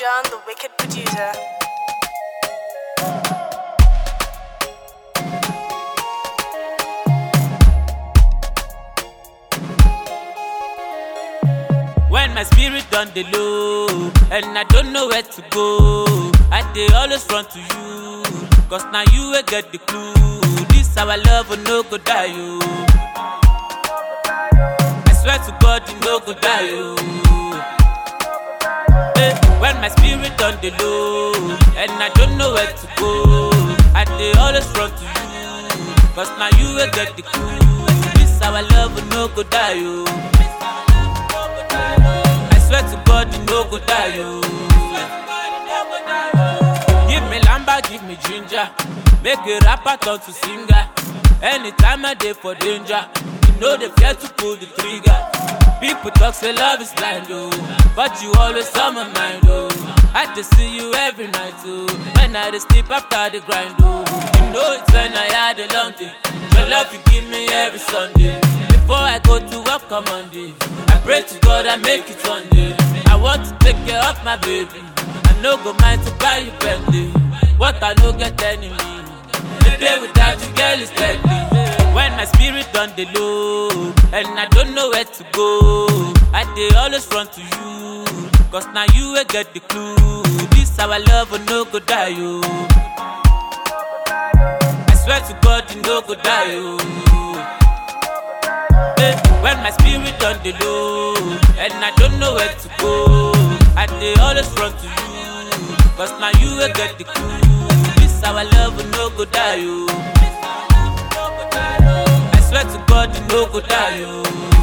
John, the wicked producer. When my spirit on the low and I don't know where to go, I dey always run to you, cause now you will get the clue. This our love will no go die, yo. I swear to God, you no go die, yo. When my spirit on the low and I don't know where to go, I dey always run to you, cause now you will get the clue. This our love will no go die, yo. I swear to God, you no go die, yo. Give me lamba, give me ginger, make a rapper turn to singer. Anytime I dey for danger, you know they fear to pull the trigger. People talk say love is blind, oh, but you always on my mind, oh. I just see you every night, oh. When I dey sleep after the grind, oh. You know it's when I had a long day. Your love you give me every Sunday. Before I go to work on Monday, I pray to God I make it one day. I want to take care of my baby. I no go mind to buy you Bentley. What I no get enemy. The day without you, girl, is deadly. When my spirit on the low and I don't know where to go, I dey always run to you, cause now you will get the clue. This our love will no go die, yo. I swear to God, you no go die, yo. When my spirit on the low and I don't know where to go, I dey always run to you, cause now you will get the clue. This our love will no go die, yo. I swear to God, you no go die, yo.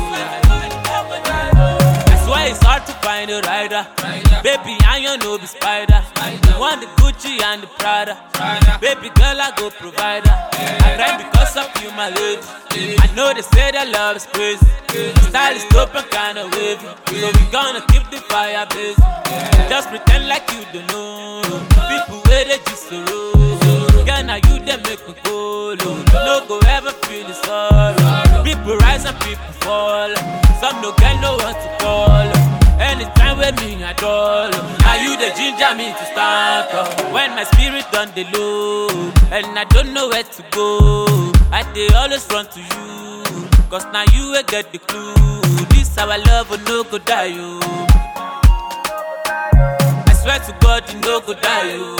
That's why it's hard to find a rider. Baby, I you no be spider. You want the Gucci and the Prada. Baby girl, I go provider. I cry because of you, my lady. I know they say that love is crazy. Style is dope and kinda wavy, so we gonna keep the fire blazing. Just pretend like you don't know. People where they just so low. Girl, now you they make me go low. No go ever feel the sorrow. People rise and people fall. Some no get no one to call. Anytime with me at all, now you the ginger me to start up. When my spirit on the low and I don't know where to go, I dey always run to you, cause now you will get the clue. This our love will no go die, yo. I swear to God, you no go die, yo.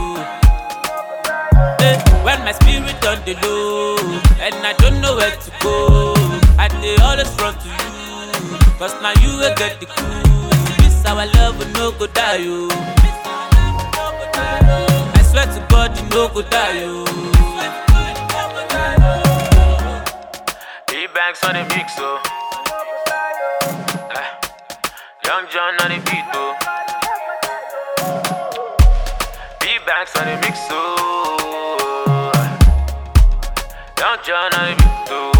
When my spirit on the low and I don't know where to go, I dey always run to you, cause now you will get the clue. This our love will no go die, yo. I swear to God, you no go die, yo. E-Banks on the mix, oh. Young John on the beat, oh. E-Banks on the mix, oh. Young John on the beat, oh.